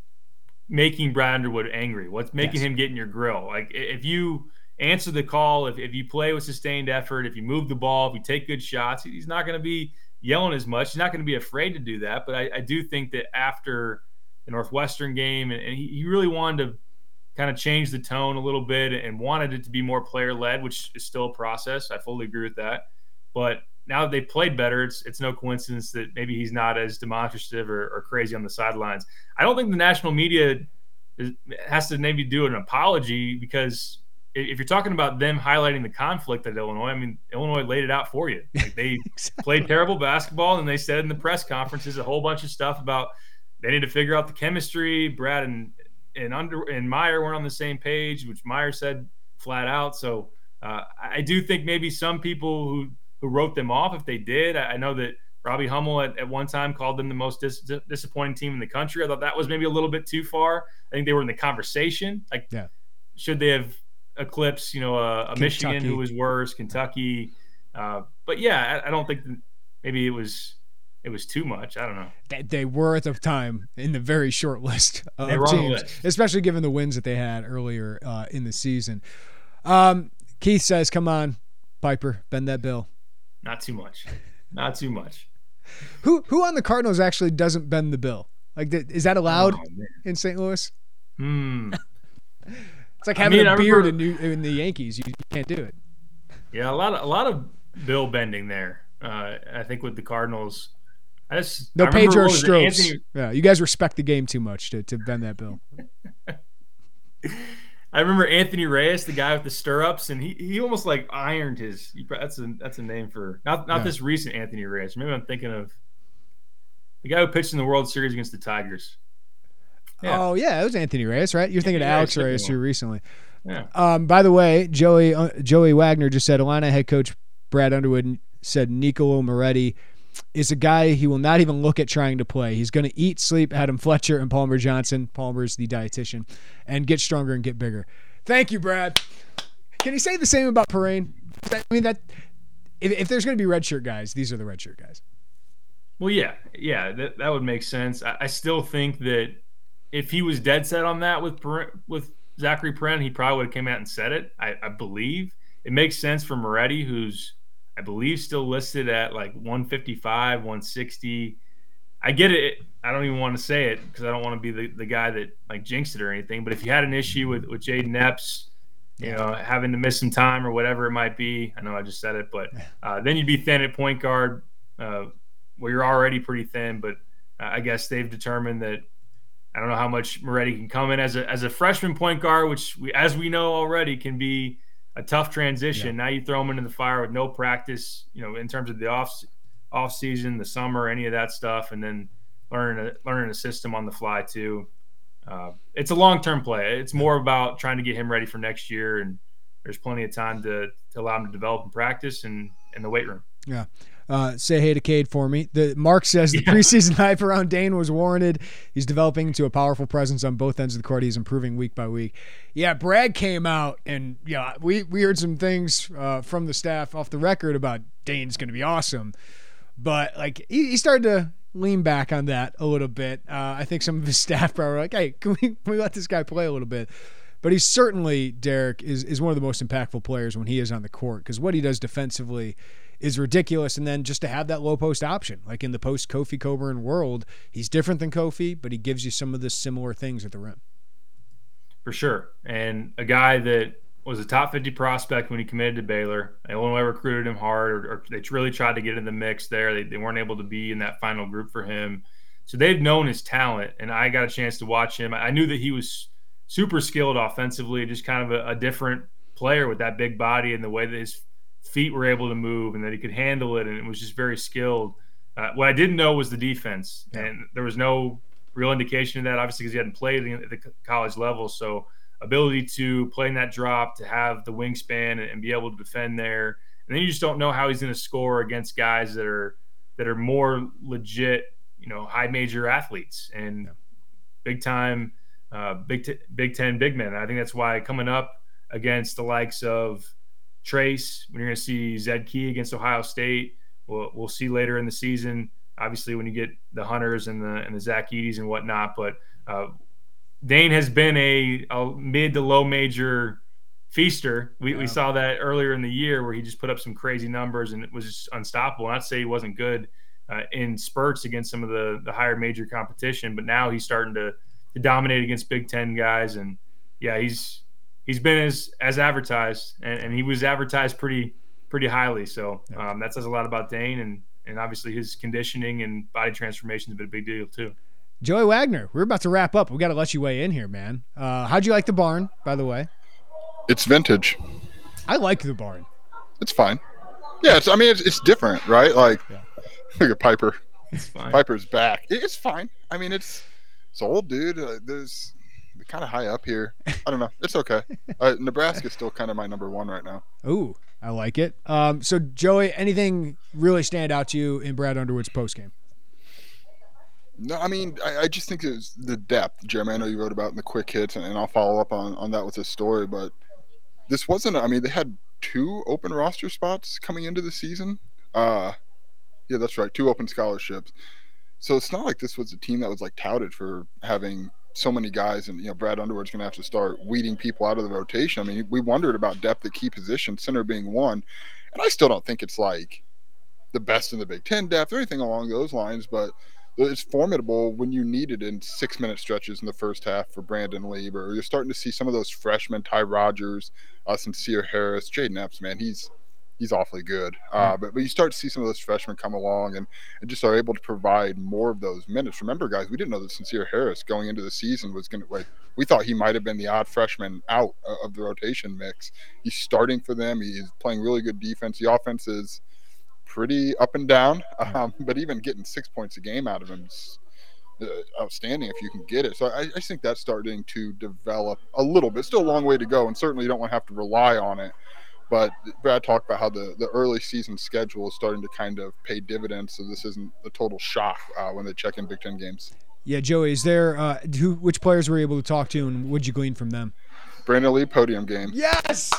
making Brad Underwood angry, what's making yes. him get in your grill. Like, if you answer the call, if, if you play with sustained effort, if you move the ball, if you take good shots, he's not going to be yelling as much. He's not going to be afraid to do that. But I, I do think that after the Northwestern game, and, and he, he really wanted to kind of change the tone a little bit and wanted it to be more player-led, which is still a process. I fully agree with that. But now that they played better, it's it's no coincidence that maybe he's not as demonstrative or, or crazy on the sidelines. I don't think the national media is, has to maybe do an apology, because if you're talking about them highlighting the conflict at Illinois, I mean, Illinois laid it out for you. Like, they exactly. played terrible basketball, and they said in the press conferences a whole bunch of stuff about they need to figure out the chemistry. Brad and and under and Meyer weren't on the same page, which Meyer said flat out. So uh, I do think maybe some people who who wrote them off, if they did. I know that Robbie Hummel at, at one time called them the most dis- disappointing team in the country. I thought that was maybe a little bit too far. I think they were in the conversation. Like, yeah. should they have eclipsed, you know, a, a Michigan who was worse, Kentucky? Uh, but yeah, I, I don't think that maybe it was it was too much. I don't know. They, they were at the time in the very short list of teams, especially given the wins that they had earlier uh, in the season. Um, Keith says, "Come on, Piper, bend that bill." Not too much. Not too much. Who who on the Cardinals actually doesn't bend the bill? Like, is that allowed oh, in Saint Louis? Hmm. It's like having I mean, a beard in, New, in the Yankees. You, you can't do it. Yeah, a lot of a lot of bill bending there. Uh, I think with the Cardinals, I just no I Pedro Strokes. Anthony... Yeah, you guys respect the game too much to to bend that bill. I remember Anthony Reyes, the guy with the stirrups, and he, he almost like ironed his. That's a that's a name for not not yeah. this recent Anthony Reyes. Maybe I'm thinking of the guy who pitched in the World Series against the Tigers. Yeah. Oh yeah, it was Anthony Reyes, right? You're thinking Anthony of Alex Reyes, Reyes here recently. Yeah. Um. By the way, Joey uh, Joey Wagner just said Illini head coach Brad Underwood said Nicolo Moretti is a guy he will not even look at trying to play. He's going to eat, sleep, Adam Fletcher, and Palmer Johnson. Palmer's the dietitian, and get stronger and get bigger. Thank you, Brad. Can you say the same about Perrine? I mean, that if, if there's going to be redshirt guys, these are the redshirt guys. Well, yeah, yeah, that that would make sense. I, I still think that if he was dead set on that with with Zachary Perrine, he probably would have came out and said it. I, I believe it makes sense for Moretti, who's I believe still listed at like one fifty-five, one sixty. I get it. I don't even want to say it because I don't want to be the, the guy that like jinxed it or anything. But if you had an issue with, with Jaden Epps, you know, having to miss some time or whatever it might be, I know I just said it, but uh, then you'd be thin at point guard uh, where you're already pretty thin. But uh, I guess they've determined that I don't know how much Moretti can come in as a as a freshman point guard, which we, as we know already can be a tough transition. Yeah. Now you throw him into the fire with no practice, you know, in terms of the off off season, the summer, any of that stuff, and then learning a, learning a system on the fly too. Uh, it's a long term play. It's more about trying to get him ready for next year, and there's plenty of time to, to allow him to develop and practice and in the weight room. Yeah. Uh, say hey to Cade for me. The Mark says the Yeah. preseason hype around Dane was warranted. He's developing into a powerful presence on both ends of the court. He's improving week by week. Yeah, Brad came out and yeah, we we heard some things uh, from the staff off the record about Dane's going to be awesome, but like he, he started to lean back on that a little bit. Uh, I think some of his staff probably were like, "Hey, can we, can we let this guy play a little bit?" But he's certainly, Derek, is is one of the most impactful players when he is on the court because what he does defensively is ridiculous. And then just to have that low post option, like in the post Kofi Coburn world, he's different than Kofi, but he gives you some of the similar things at the rim. For sure. And a guy that was a top fifty prospect when he committed to Baylor. Illinois recruited him hard, or, or they really tried to get in the mix there. They, they weren't able to be in that final group for him. So they've known his talent, and I got a chance to watch him. I knew that he was super skilled offensively, just kind of a, a different player with that big body and the way that his feet were able to move and that he could handle it, and it was just very skilled. Uh, what I didn't know was the defense, yeah. and there was no real indication of that, obviously, because he hadn't played at the college level. So ability to play in that drop, to have the wingspan and, and be able to defend there. And then you just don't know how he's going to score against guys that are that are more legit, you know, high major athletes and yeah. big time uh, Big T- Big Ten big men. I think that's why coming up against the likes of Trace, when you're going to see Zed Key against Ohio State, we'll we'll see later in the season. Obviously, when you get the Hunters and the and the Zach Edey's and whatnot, but uh, Dane has been a, a mid to low major feaster. We, yeah. we saw that earlier in the year where he just put up some crazy numbers and it was just unstoppable. Not to say he wasn't good uh, in spurts against some of the, the higher major competition, but now he's starting to, to dominate against Big Ten guys. And yeah, he's he's been as as advertised, and, and he was advertised pretty pretty highly. So um, that says a lot about Dane, and and obviously his conditioning and body transformation has been a big deal too. Joey Wagner, we're about to wrap up. We got to let you weigh in here, man. Uh, how'd you like the barn, by the way? It's vintage. I like the barn. It's fine. Yeah, it's. I mean, it's, it's different, right? Like, yeah. Look at Piper. It's fine. Piper's back. It, it's fine. I mean, it's it's old, dude. Uh, there's kind of high up here. I don't know. It's okay. Uh, Nebraska's still kind of my number one right now. Ooh, I like it. Um, so, Joey, anything really stand out to you in Brad Underwood's postgame? No, I mean, I, I just think it's the depth, Jeremy. I know you wrote about in the quick hits, and, and I'll follow up on, on that with this story. But this wasn't, I mean, they had two open roster spots coming into the season. Uh, yeah, that's right, two open scholarships. So it's not like this was a team that was like touted for having so many guys, and you know, Brad Underwood's going to have to start weeding people out of the rotation. I mean, we wondered about depth at key positions, center being one, and I still don't think it's like the best in the Big Ten depth or anything along those lines, but it's formidable when you need it in six-minute stretches in the first half for Brandon Lieb, or you're starting to see some of those freshmen, Ty Rogers, uh, Sincere Harris, Jaden Epps, man, he's he's awfully good. Uh, but, but you start to see some of those freshmen come along and, and just are able to provide more of those minutes. Remember, guys, we didn't know that Sincere Harris going into the season was going to like, we thought he might have been the odd freshman out of the rotation mix. He's starting for them. He's playing really good defense. The offense is pretty up and down, um, but even getting six points a game out of him is uh, outstanding if you can get it. So I, I think that's starting to develop a little bit. Still a long way to go, and certainly you don't want to have to rely on it. But Brad talked about how the, the early season schedule is starting to kind of pay dividends, so this isn't a total shock uh, when they check in Big Ten games. Yeah, Joey, is there uh, who, which players were you able to talk to, and what'd you glean from them? Brandon Lee podium game. Yes!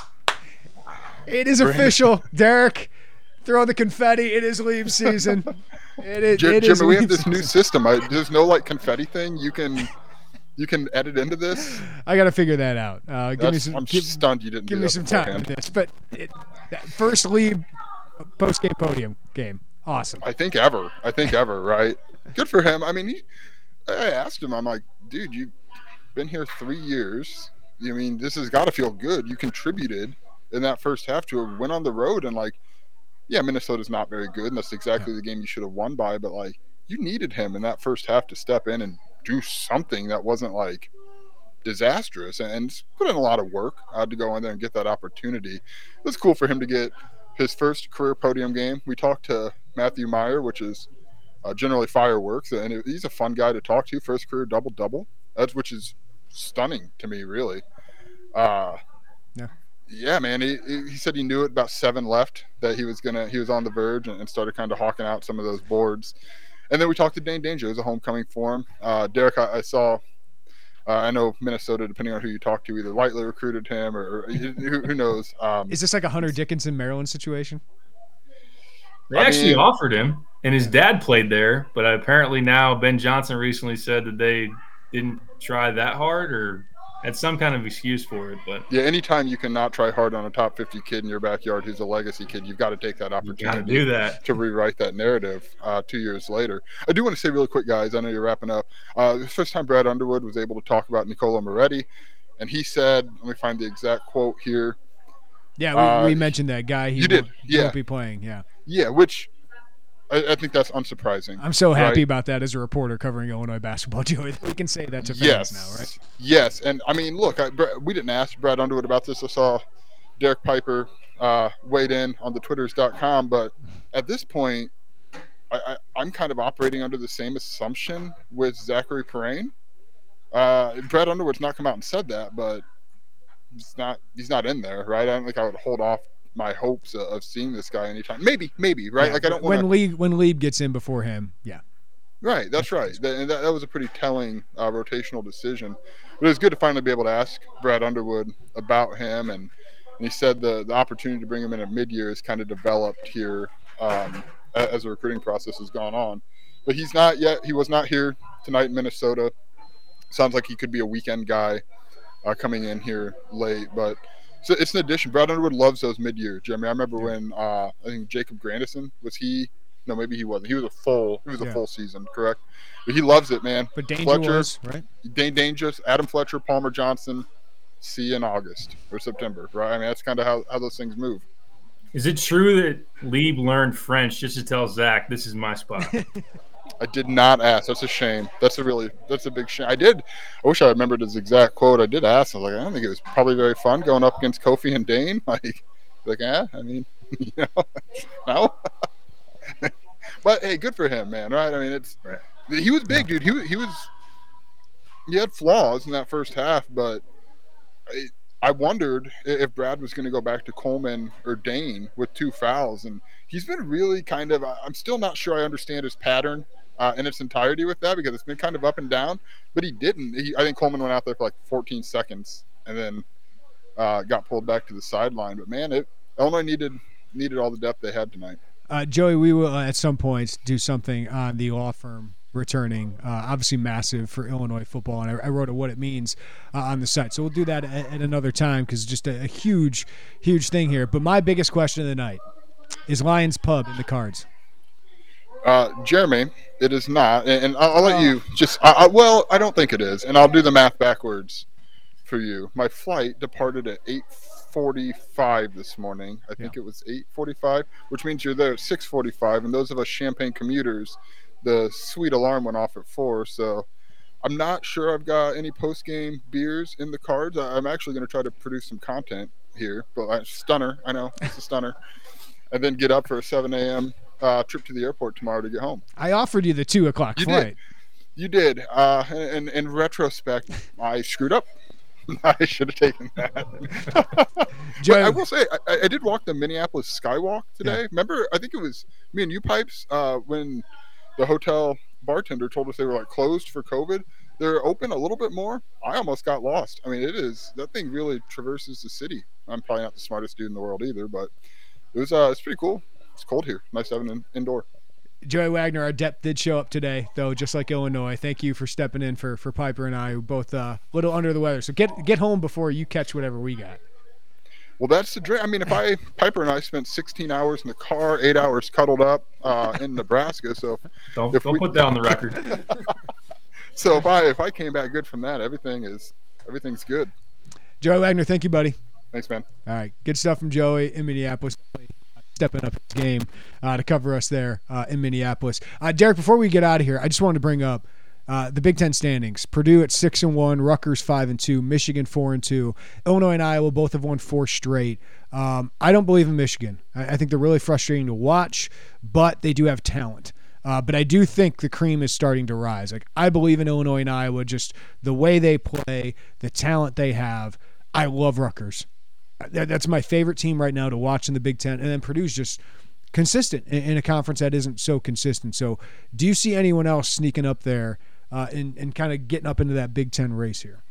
It is Brandon. Official. Derek, throw the confetti. It is leave season. It is. Jim, it Jim is we have this season. new system. I, there's no like confetti thing. You can you can edit into this. I got to figure that out. Uh, give me some. I'm give, stunned you didn't. Give do me that some beforehand. time with this. But it, that first leave post game podium game. Awesome. I think ever. I think ever. Right. Good for him. I mean, he, I asked him. I'm like, dude, you've been here three years. I mean, this has got to feel good. You contributed in that first half to a win on the road, and like. Yeah, Minnesota's not very good, and that's exactly yeah. the game you should have won by. But, like, you needed him in that first half to step in and do something that wasn't, like, disastrous. And put in a lot of work uh, to go in there and get that opportunity. It was cool for him to get his first career podium game. We talked to Matthew Meyer, which is uh, generally fireworks, and it, he's a fun guy to talk to. First career double-double, that's which is stunning to me, really. Uh, yeah. Yeah, man. He he said he knew it about seven left that he was gonna he was on the verge and, and started kind of hawking out some of those boards. And then we talked to Dane Danger. It was a homecoming for him. Uh, Derek, I, I saw. Uh, I know Minnesota, depending on who you talk to, either lightly recruited him or, or who, who knows. Um, Is this like a Hunter Dickinson, Maryland situation? They I actually mean, offered him, and his dad played there. But apparently now Ben Johnson recently said that they didn't try that hard or had some kind of excuse for it. But yeah, anytime you cannot try hard on a top fifty kid in your backyard who's a legacy kid, you've got to take that you opportunity got to do that. to rewrite that narrative uh, two years later. I do want to say really quick, guys, I know you're wrapping up. Uh, the first time Brad Underwood was able to talk about Nicola Moretti, and he said, let me find the exact quote here. Yeah, we, uh, we mentioned that guy. He you did, won't, he yeah. won't be playing, yeah. Yeah, which I, I think that's unsurprising. I'm so happy right? about that as a reporter covering Illinois basketball, Joey. We can say that to fans Yes. now, right? Yes, and I mean, look, I, we didn't ask Brad Underwood about this. I saw Derek Piper uh, weighed in on the twitters dot com, but at this point, I, I, I'm kind of operating under the same assumption with Zachary Perrine. Uh, Brad Underwood's not come out and said that, but he's not he's not in there, right? I don't think I would hold off my hopes of, of seeing this guy anytime. Maybe, maybe, right? Yeah, like I don't when want Lieb when Lieb gets in before him, yeah. Right, that's right. That, and that, that was a pretty telling uh, rotational decision. But it was good to finally be able to ask Brad Underwood about him, and, and he said the the opportunity to bring him in at mid-year has kind of developed here um, as the recruiting process has gone on. But he's not yet. He was not here tonight in Minnesota. Sounds like he could be a weekend guy uh, coming in here late, but so it's an addition. Brad Underwood loves those mid-year. Jeremy, I remember when uh, I think Jacob Grandison was he. No, maybe he wasn't. He was a full. He was a Yeah. full season, correct? But he loves it, man. But Danger Fletcher, was, right? Dane Dangerous, Adam Fletcher, Palmer Johnson. See you in August or September, right? I mean, that's kind of how, how those things move. Is it true that Lieb learned French just to tell Zach, this is my spot? I did not ask. That's a shame. That's a really, that's a big shame. I did. I wish I remembered his exact quote. I did ask. I was like, I don't think it was probably very fun going up against Kofi and Dane. Like, like, yeah, I mean, you know, no. But hey, good for him, man. Right? I mean, it's Right. he was big, dude. He was, he was, he had flaws in that first half, but I, I wondered if Brad was going to go back to Coleman or Dane with two fouls, and he's been really kind of. I'm still not sure I understand his pattern uh, in its entirety with that because it's been kind of up and down. But he didn't. He, I think Coleman went out there for like fourteen seconds and then uh, got pulled back to the sideline. But man, it Illinois needed needed all the depth they had tonight. Uh, Joey, we will uh, at some point do something on the law firm returning. Uh, obviously massive for Illinois football, and I, I wrote what it means uh, on the site. So we'll do that at, at another time because it's just a, a huge, huge thing here. But my biggest question of the night is Lions Pub in the cards. Uh, Jeremy, it is not, and, and I'll, I'll let you just. I, I, well, I don't think it is, and I'll do the math backwards for you. My flight departed at eight forty-five this morning. I think Yeah. it was eight forty-five, which means you're there at six forty-five. And those of us Champaign commuters, the sweet alarm went off at four. So I'm not sure I've got any post-game beers in the cards. I, I'm actually going to try to produce some content here, but I, stunner. I know it's a stunner, and then get up for a seven a.m. Uh, trip to the airport tomorrow to get home. I offered you the two o'clock You flight. did. You did. Uh, and in retrospect, I screwed up. I should have taken that. But Joe- I will say, I, I did walk the Minneapolis Skywalk today. Yeah. Remember, I think it was me and you, Pipes, uh, when the hotel bartender told us they were like closed for COVID. They're open a little bit more. I almost got lost. I mean, it is, that thing really traverses the city. I'm probably not the smartest dude in the world either, but it was, uh, it's pretty cool. It's cold here. Nice having an indoor. Joey Wagner, our depth did show up today, though, just like Illinois. Thank you for stepping in for, for Piper and I, who both uh, a little under the weather. So get get home before you catch whatever we got. Well, that's the dream. I mean, if I Piper and I spent sixteen hours in the car, eight hours cuddled up uh, in Nebraska. So Don't, If don't we- put that on the record. so if I if I came back good from that, everything is everything's good. Joey Wagner, thank you, buddy. Thanks, man. All right, good stuff from Joey in Minneapolis. Stepping up his game uh, to cover us there uh, in Minneapolis. Uh, Derek, before we get out of here, I just wanted to bring up uh, the Big Ten standings. Purdue at six and one, Rutgers five and two, Michigan four and two, Illinois and Iowa both have won four straight. Um, I don't believe in Michigan. I, I think they're really frustrating to watch, but they do have talent. Uh, but I do think the cream is starting to rise. Like I believe in Illinois and Iowa, just the way they play, the talent they have. I love Rutgers. that, that's my favorite team right now to watch in the Big Ten. And then Purdue's just consistent in, in a conference that isn't so consistent. So do you see anyone else sneaking up there uh, and, and kind of getting up into that Big Ten race here?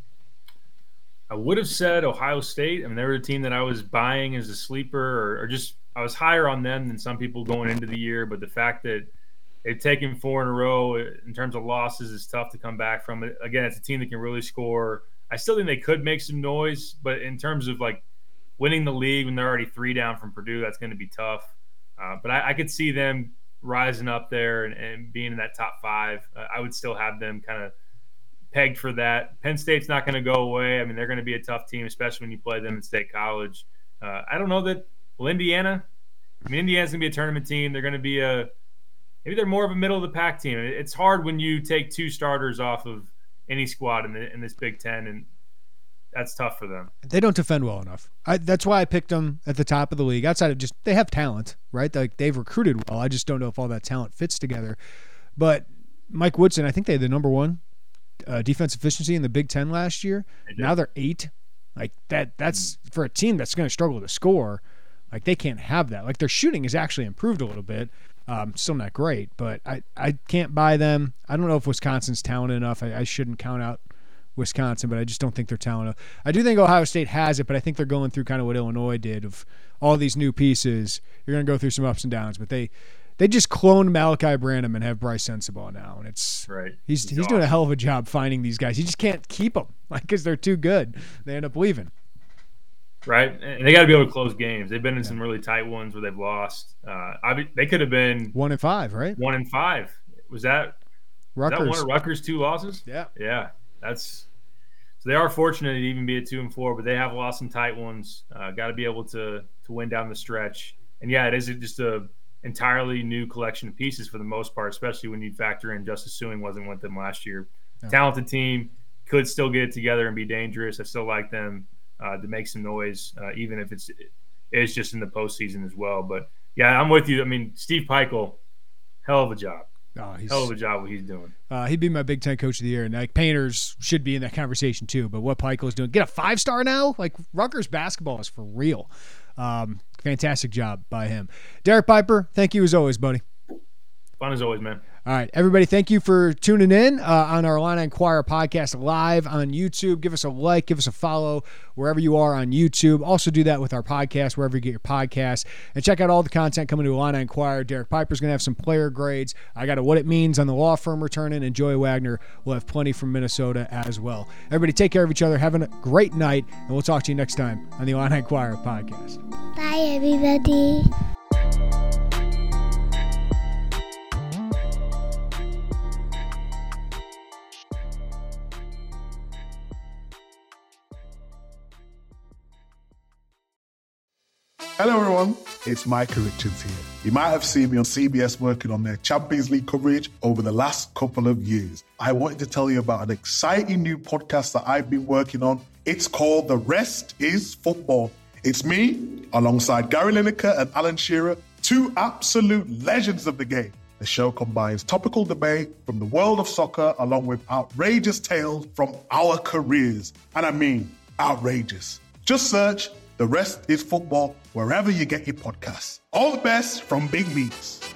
I would have said Ohio State. I mean, they were a team that I was buying as a sleeper, or, or just I was higher on them than some people going into the year. But the fact that they've taken four in a row in terms of losses is tough to come back from it. Again, it's a team that can really score. I still think they could make some noise, but in terms of like winning the league when they're already three down from Purdue, that's going to be tough. Uh, but I, I could see them rising up there and, and being in that top five. Uh, I would still have them kind of pegged for that. Penn State's not going to go away. I mean, they're going to be a tough team, especially when you play them in State College. Uh, I don't know that – well, Indiana – I mean, Indiana's going to be a tournament team. They're going to be a – maybe they're more of a middle-of-the-pack team. It's hard when you take two starters off of any squad in, the, in this Big Ten, and that's tough for them. They don't defend well enough. I, that's why I picked them at the top of the league. Outside of just – they have talent, right? Like they've recruited well. I just don't know if all that talent fits together. But Mike Woodson, I think they had the number one uh, defense efficiency in the Big Ten last year. They now they're eight. Like that. That's – for a team that's going to struggle to score, like they can't have that. Like their shooting has actually improved a little bit. Um, still not great, but I, I can't buy them. I don't know if Wisconsin's talented enough. I, I shouldn't count out Wisconsin, but I just don't think they're talented. I do think Ohio State has it, but I think they're going through kind of what Illinois did of all these new pieces. You're going to go through some ups and downs, but they they just cloned Malachi Branham and have Bryce Sensabaugh now, and it's right. He's he's, he's awesome. doing a hell of a job finding these guys. He just can't keep them, like because they're too good. They end up leaving. Right, and they got to be able to close games. They've been in yeah. some really tight ones where they've lost. Uh, I mean, they could have been one and five, right? One and five. Was that Rutgers? Was that one of Rutgers' two losses? Yeah, yeah. That's so they are fortunate to even be at two and four, but they have lost some tight ones. Uh, got to be able to to win down the stretch. And yeah, it is just a entirely new collection of pieces for the most part, especially when you factor in Justice Suing wasn't with them last year. Yeah. Talented team, could still get it together and be dangerous. I still like them. Uh, to make some noise, uh, even if it's it's just in the postseason as well. But yeah, I'm with you. I mean, Steve Pikiell, hell of a job. Oh, he's, hell of a job what he's doing. Uh, he'd be my Big Ten Coach of the Year, and like Painters should be in that conversation too. But what Pikiell is doing, get a five star now. Like Rutgers basketball is for real. Um, fantastic job by him. Derek Piper, thank you as always, buddy. Fun as always, man. All right, everybody, thank you for tuning in uh, on our Illini Inquirer podcast live on YouTube. Give us a like, give us a follow wherever you are on YouTube. Also do that with our podcast, wherever you get your podcasts. And check out all the content coming to Illini Inquirer. Derek Piper's going to have some player grades. I got a What It Means on the law firm returning, and Joey Wagner will have plenty from Minnesota as well. Everybody take care of each other. Have a great night, and we'll talk to you next time on the Illini Inquirer podcast. Bye, everybody. Hello everyone, it's Micah Richards here. You might have seen me on C B S working on their Champions League coverage over the last couple of years. I wanted to tell you about an exciting new podcast that I've been working on. It's called The Rest is Football. It's me, alongside Gary Lineker and Alan Shearer, two absolute legends of the game. The show combines topical debate from the world of soccer along with outrageous tales from our careers. And I mean outrageous. Just search The Rest is Football wherever you get your podcasts. All the best from Big Meats.